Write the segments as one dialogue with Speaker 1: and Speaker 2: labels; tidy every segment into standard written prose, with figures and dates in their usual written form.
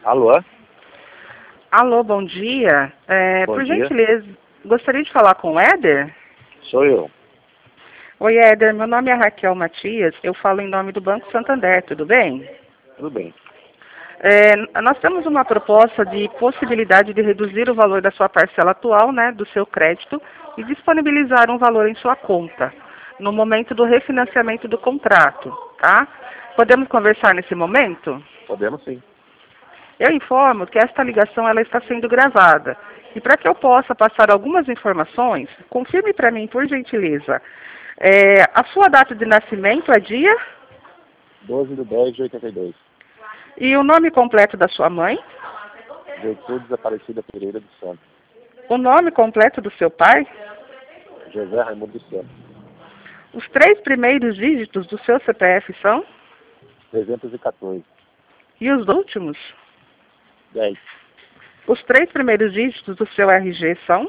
Speaker 1: Alô?
Speaker 2: Alô, bom dia.
Speaker 1: Bom
Speaker 2: Por
Speaker 1: dia.
Speaker 2: gentileza, gostaria de falar com o Éder?
Speaker 1: Sou eu.
Speaker 2: Oi, Éder, meu nome é Raquel Matias, eu falo em nome do Banco Santander, tudo bem?
Speaker 1: Tudo bem.
Speaker 2: Nós temos uma proposta de possibilidade de reduzir o valor da sua parcela atual, né, do seu crédito, e disponibilizar um valor em sua conta, no momento do refinanciamento do contrato, tá? Podemos conversar nesse momento?
Speaker 1: Podemos sim.
Speaker 2: Eu informo que esta ligação ela está sendo gravada. E para que eu possa passar algumas informações, confirme para mim, por gentileza. A sua data de nascimento é dia
Speaker 1: 12/10/82.
Speaker 2: e o nome completo da sua mãe,
Speaker 1: Gertrudes Aparecida Pereira dos Santos.
Speaker 2: o nome completo do seu pai,
Speaker 1: José Raimundo dos Santos.
Speaker 2: os 3 primeiros dígitos do seu CPF são
Speaker 1: 314.
Speaker 2: e os últimos.
Speaker 1: 10.
Speaker 2: Os 3 primeiros dígitos do seu RG são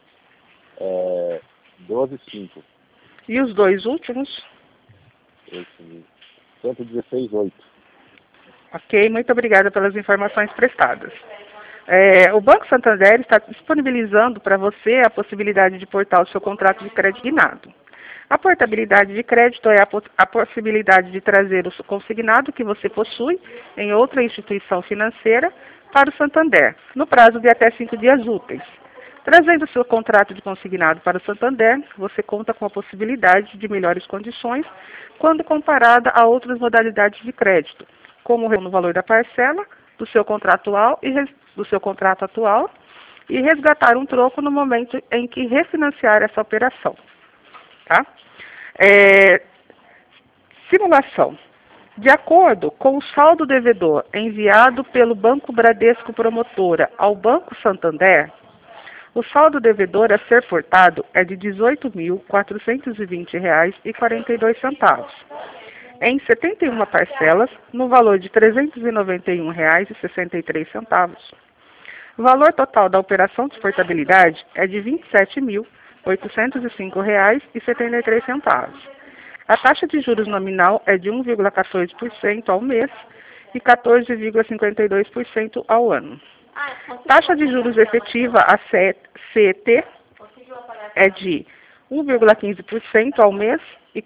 Speaker 1: 12/5.
Speaker 2: e os 2 últimos.
Speaker 1: 116/8.
Speaker 2: Ok, muito obrigada pelas informações prestadas. O Banco Santander está disponibilizando para você a possibilidade de portar o seu contrato de crédito guinado. A portabilidade de crédito é a possibilidade de trazer o consignado que você possui em outra instituição financeira para o Santander, no prazo de até 5 dias úteis. Trazendo o seu contrato de consignado para o Santander, você conta com a possibilidade de melhores condições quando comparada a outras modalidades de crédito, como no valor da parcela do seu contrato atual e resgatar um troco no momento em que refinanciar essa operação. Tá? Simulação. De acordo com o saldo devedor enviado pelo Banco Bradesco Promotora ao Banco Santander, o saldo devedor a ser portado é de R$ 18.420,42, em 71 parcelas, no valor de R$ 391,63. O valor total da operação de portabilidade é de R$ 27.805,73. A taxa de juros nominal é de 1,14% ao mês e 14,52% ao ano. Taxa de juros efetiva, a CET, é de 1,15% ao mês e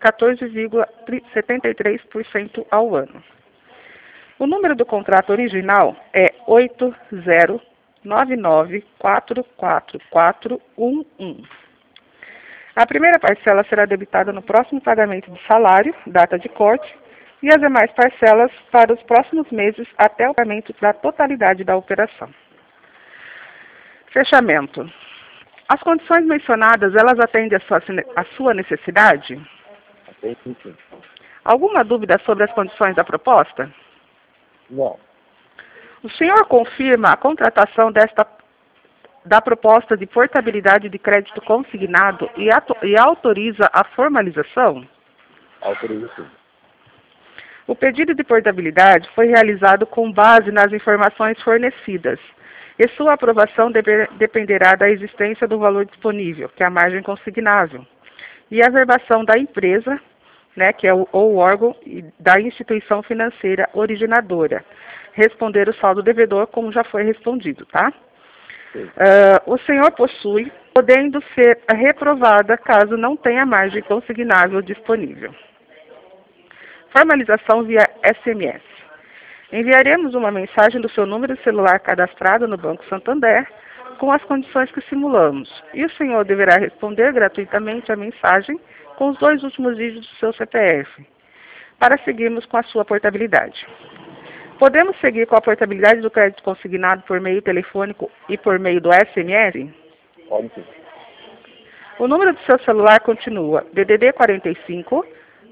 Speaker 2: 14,73% ao ano. O número do contrato original é 8099444411. A primeira parcela será debitada no próximo pagamento de salário, data de corte, e as demais parcelas para os próximos meses até o pagamento da totalidade da operação. Fechamento. As condições mencionadas, elas atendem a sua necessidade?
Speaker 1: Atende sim.
Speaker 2: Alguma dúvida sobre as condições da proposta?
Speaker 1: Não.
Speaker 2: O senhor confirma a contratação da proposta de portabilidade de crédito consignado e autoriza a formalização?
Speaker 1: Autorizo sim.
Speaker 2: O pedido de portabilidade foi realizado com base nas informações fornecidas e sua aprovação dependerá da existência do valor disponível, que é a margem consignável, e a verbação da empresa, né, que é o órgão da instituição financeira originadora. Responder o saldo devedor como já foi respondido, tá? O senhor possui, podendo ser reprovada caso não tenha margem consignável disponível. Formalização via SMS. Enviaremos uma mensagem do seu número de celular cadastrado no Banco Santander com as condições que simulamos, e o senhor deverá responder gratuitamente a mensagem com os 2 últimos dígitos do seu CPF, para seguirmos com a sua portabilidade. Podemos seguir com a portabilidade do crédito consignado por meio telefônico e por meio do SMS?
Speaker 1: Pode sim.
Speaker 2: O número do seu celular continua DDD 45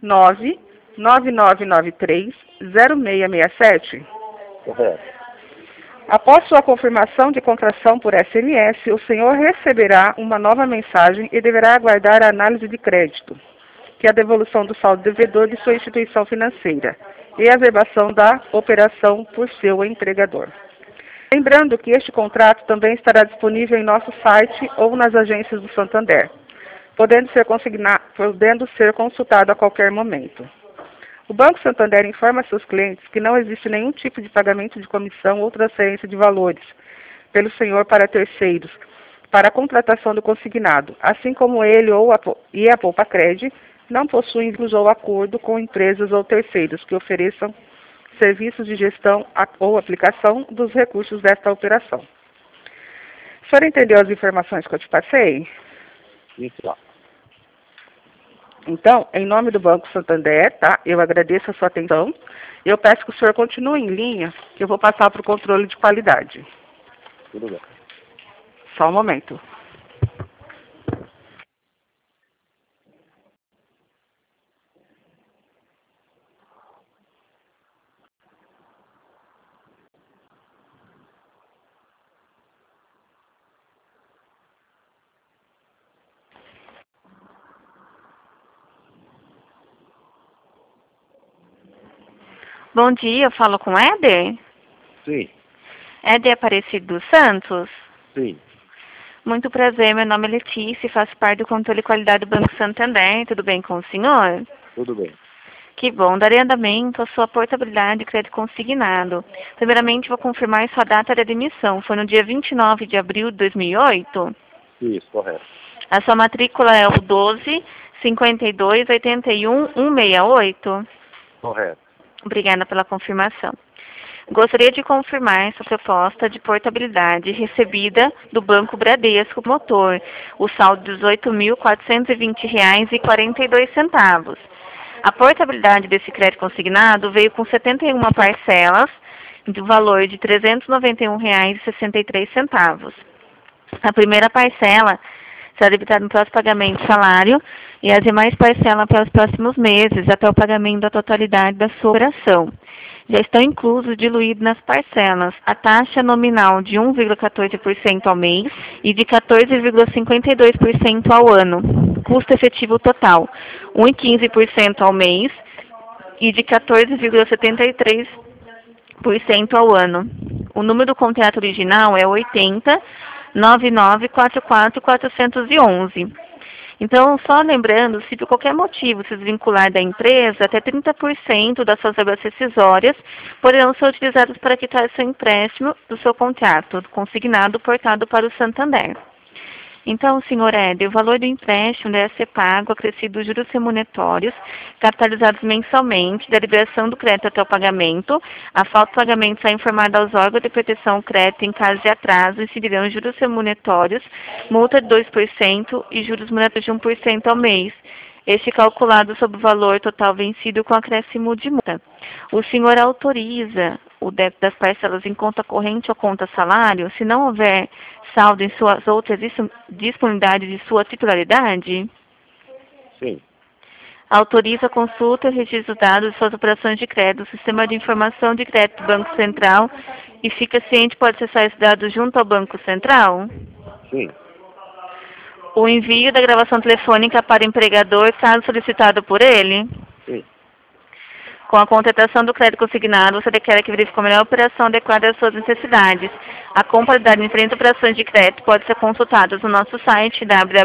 Speaker 2: 99993 0667.
Speaker 1: Correto.
Speaker 2: Após sua confirmação de contratação por SMS, o senhor receberá uma nova mensagem e deverá aguardar a análise de crédito, que é a devolução do saldo devedor de sua instituição financeira, e a verbação da operação por seu empregador. Lembrando que este contrato também estará disponível em nosso site ou nas agências do Santander, podendo ser consultado a qualquer momento. O Banco Santander informa a seus clientes que não existe nenhum tipo de pagamento de comissão ou transferência de valores pelo senhor para terceiros, para a contratação do consignado, assim como ele e a Poupacred não possuem vínculos ou acordo com empresas ou terceiros que ofereçam serviços de gestão ou aplicação dos recursos desta operação. O senhor entendeu as informações que eu te passei?
Speaker 1: Isso lá.
Speaker 2: Então, em nome do Banco Santander, tá? Eu agradeço a sua atenção. Eu peço que o senhor continue em linha, que eu vou passar para o controle de qualidade.
Speaker 1: Tudo bem.
Speaker 2: Só um momento.
Speaker 3: Bom dia, eu falo com Éder?
Speaker 1: Sim,
Speaker 3: Éder Aparecido dos Santos?
Speaker 1: sim.
Speaker 3: Muito prazer, meu nome é Letícia e faço parte do controle de qualidade do Banco Santander. Tudo bem com o senhor?
Speaker 1: Tudo bem.
Speaker 3: Que bom, darei andamento à sua portabilidade de crédito consignado. Primeiramente, vou confirmar sua data de admissão. Foi no dia 29 de abril de 2008?
Speaker 1: Isso, correto.
Speaker 3: A sua matrícula é o 12 52 81 168?
Speaker 1: Correto.
Speaker 3: Obrigada pela confirmação. Gostaria de confirmar essa proposta de portabilidade recebida do Banco Bradesco Motor, o saldo de R$ 18.420,42. A portabilidade desse crédito consignado veio com 71 parcelas do valor de R$ 391,63. A primeira parcela será debitada no próximo pagamento de salário e as demais parcelas para os próximos meses, até o pagamento da totalidade da sua operação. Já estão inclusos, diluídos nas parcelas, a taxa nominal de 1,14% ao mês e de 14,52% ao ano. Custo efetivo total, 1,15% ao mês e de 14,73% ao ano. O número do contrato original é 80 9944 411. Então, só lembrando, se por qualquer motivo se desvincular da empresa, até 30% das suas verbas rescisórias poderão ser utilizadas para quitar seu empréstimo do seu contrato consignado portado para o Santander. Então, senhor Éder, o valor do empréstimo deve ser pago acrescido dos juros remuneratórios, capitalizados mensalmente, da liberação do crédito até o pagamento. A falta de pagamento será informada aos órgãos de proteção ao crédito em caso de atraso, incidirão juros remuneratórios, multa de 2% e juros remuneratórios de 1% ao mês. Este calculado sobre o valor total vencido com acréscimo de multa. O senhor autoriza o débito das parcelas em conta corrente ou conta salário, se não houver saldo em suas outras disponibilidades de sua titularidade?
Speaker 1: Sim.
Speaker 3: Autoriza a consulta e registro de dados de suas operações de crédito, Sistema de Informação de Crédito do Banco Central, e fica ciente pode acessar esses dados junto ao Banco Central?
Speaker 1: Sim.
Speaker 3: O envio da gravação telefônica para o empregador, caso solicitado por ele?
Speaker 1: Sim.
Speaker 3: Com a contratação do crédito consignado, você requer que verifique a melhor operação adequada às suas necessidades. A compatibilidade de diferentes operações de crédito pode ser consultada no nosso site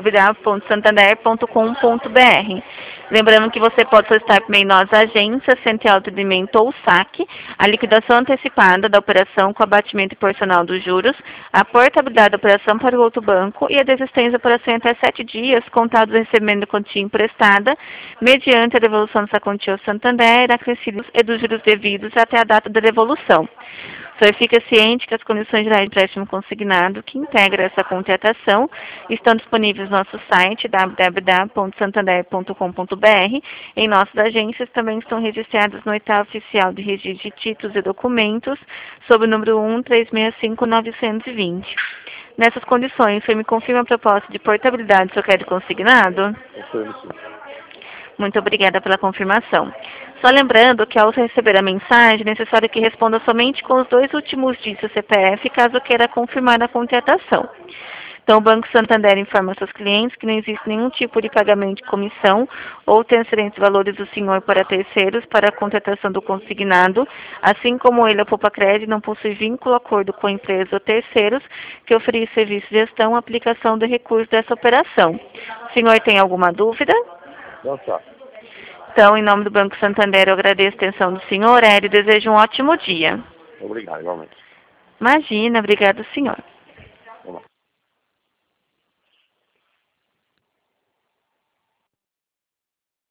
Speaker 3: www.santander.com.br. Lembrando que você pode solicitar por meio de nossa agência, Central de Alimento ou SAC, a liquidação antecipada da operação com abatimento proporcional dos juros, a portabilidade da operação para o outro banco e a desistência da operação em até 7 dias, contados do recebimento da quantia emprestada, mediante a devolução dessa quantia ao Santander, acrescidos e dos juros devidos até a data da devolução. O senhor fica ciente que as condições gerais de empréstimo consignado que integra essa contratação estão disponíveis no nosso site www.santander.com.br. Em nossas agências também estão registradas no edital oficial de registro de títulos e documentos sob o número 1365920. Nessas condições, o senhor me confirma a proposta de portabilidade do seu crédito consignado?
Speaker 1: Confirmo, sim.
Speaker 3: Muito obrigada pela confirmação. Só lembrando que ao receber a mensagem, é necessário que responda somente com os 2 últimos dígitos do CPF, caso queira confirmar a contratação. Então, o Banco Santander informa aos seus clientes que não existe nenhum tipo de pagamento de comissão ou transferência de valores do senhor para terceiros para a contratação do consignado, assim como ele, a Poupacred, não possui vínculo ou acordo com a empresa ou terceiros que ofereça serviço de gestão ou aplicação do recurso dessa operação. O senhor tem alguma dúvida?
Speaker 1: Não, tá.
Speaker 3: Então, em nome do Banco Santander, eu agradeço a atenção do senhor Hélio e desejo um ótimo dia.
Speaker 1: Obrigado, igualmente.
Speaker 3: Imagina, obrigado, senhor.